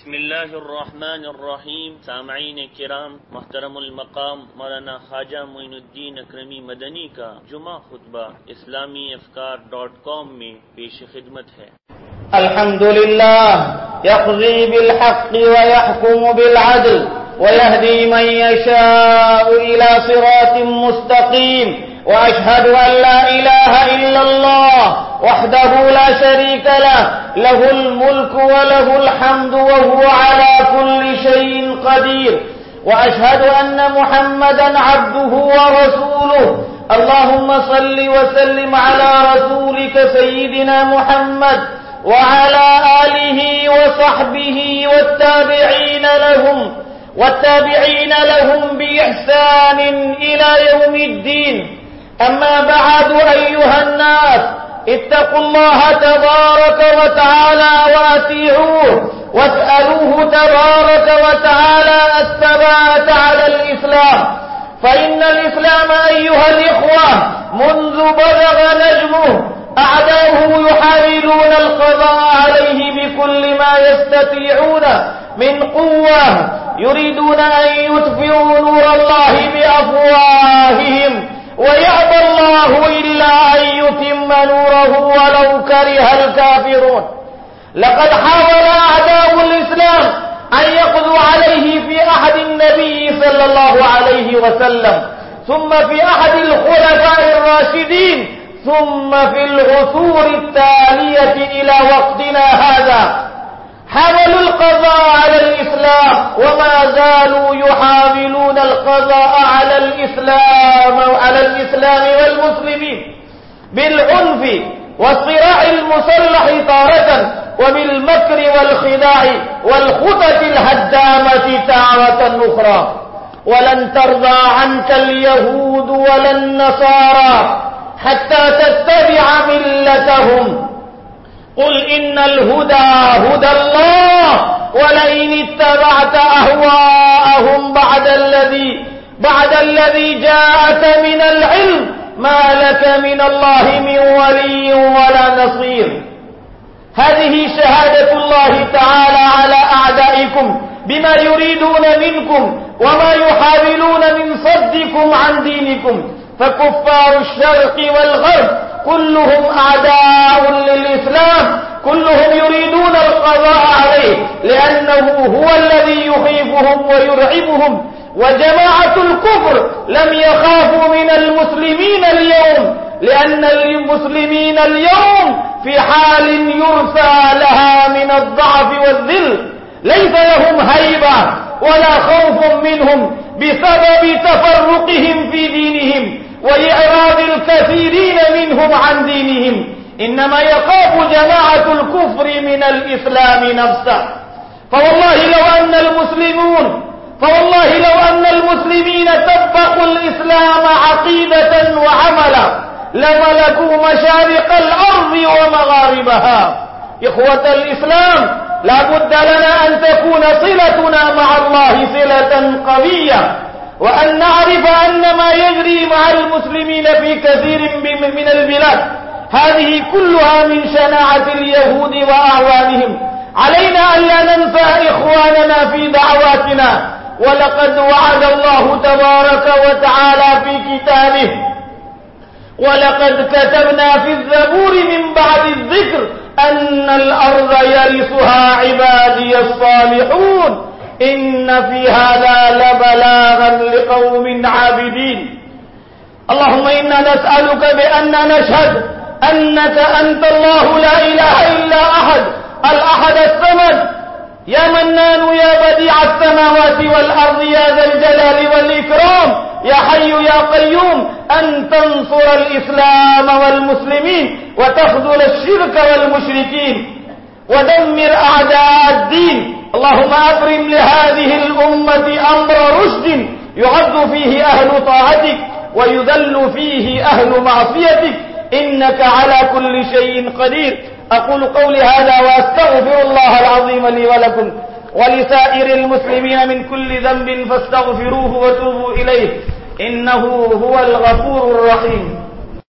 بسم اللہ الرحمن الرحیم. سامعین کرام، محترم المقام مولانا خواجہ معین الدین اکرمی مدنی کا جمعہ خطبہ اسلامی افکار.com میں پیش خدمت ہے. الحمدللہ یقضی بالحق ویحکم بالعدل ويهدي من يشاء إلى صراط مستقيم وأشهد أن لا إله إلا الله وحده لا شريك له له الملك وله الحمد وهو على كل شيء قدير وأشهد أن محمدا عبده ورسوله. اللهم صل وسلم على رسولك سيدنا محمد وعلى آله وصحبه والتابعين لهم بإحسان إلى يوم الدين. أما بعد أيها الناس، اتقوا الله تبارك وتعالى وأطيعوه واسألوه تبارك وتعالى الثبات على الإسلام، فإن الإسلام أيها الإخوة منذ بلغ نجمه أعداؤه يحاولون القضاء عليه بكل ما يستطيعون من قوة، يريدون أن يطفئوا نور الله بأفواههم ويأبى الله إلا أن يتم نوره ولو كره الكافرون. لقد حاول أعداء الإسلام أن يقضوا عليه في عهد النبي صلى الله عليه وسلم، ثم في عهد الخلفاء الراشدين، ثم في العصور التالية إلى وقتنا هذا. حاولوا القضاء على الإسلام وما زالوا يحاولون القضاء على الإسلام والمسلمين بالعنف والصراع المسلح تارة، وبالمكر والخداع والخطط الهدامة تارة أخرى. ولن ترضى عنك اليهود ولا النصارى حتى تتبع ملتهم. قل إن الهدى هدى الله ولئن اتبعت أهواءهم بعد الذي جاءك من العلم ما لك من الله من ولي ولا نصير. هذه شهادة الله تعالى على أعدائكم بما يريدون منكم وما يحاولون من صدكم عن دينكم، فكفار الشرق والغرب كلهم أعداء للإسلام، كلهم يريدون القضاء عليه لأنه هو الذي يخيفهم ويرعبهم. وجماعة الكفر لم يخافوا من المسلمين اليوم، لأن المسلمين اليوم في حال يرثى لها من الضعف والذل، ليس لهم هيبة ولا خوف منهم بسبب تفرقهم في دينهم وإعراض الكثيرين منهم عن دينهم، إنما يخاف جماعة الكفر من الإسلام نفسه. فوالله لو أن المسلمين طبقوا الإسلام عقيدة وعملا لملكوا مشارق الأرض ومغاربها. إخوة الإسلام، لا بد لنا أن تكون صلتنا مع الله صلة قوية، وأن نعرف أن ما يجري مع المسلمين في كثير من البلاد هذه كلها من شناعة اليهود وأعوانهم. علينا أن لا ننسى إخواننا في دعواتنا، ولقد وعد الله تبارك وتعالى في كتابه: ولقد كتبنا في الزبور من بعد الذكر أن الأرض يرثها عبادي الصالحون إن في هذا لبلاغا لقوم عابدين. اللهم إنا نسألك بأننا نشهد أنك أنت الله لا إله إلا أحد، الأحد الصمد، يا منان يا بديع السماوات والأرض يا ذا الجلال والإكرام، يا حي يا قيوم، أن تنصر الإسلام والمسلمين وتخذل الشرك والمشركين ودمر أعداء الدين. اللهم أبرم لهذه الأمة أمر رشد يعز فيه أهل طاعتك ويذل فيه أهل معصيتك، إنك على كل شيء قدير. أقول قولي هذا وأستغفر الله العظيم لي ولكم ولسائر المسلمين من كل ذنب فاستغفروه وتوبوا إليه إنه هو الغفور الرحيم.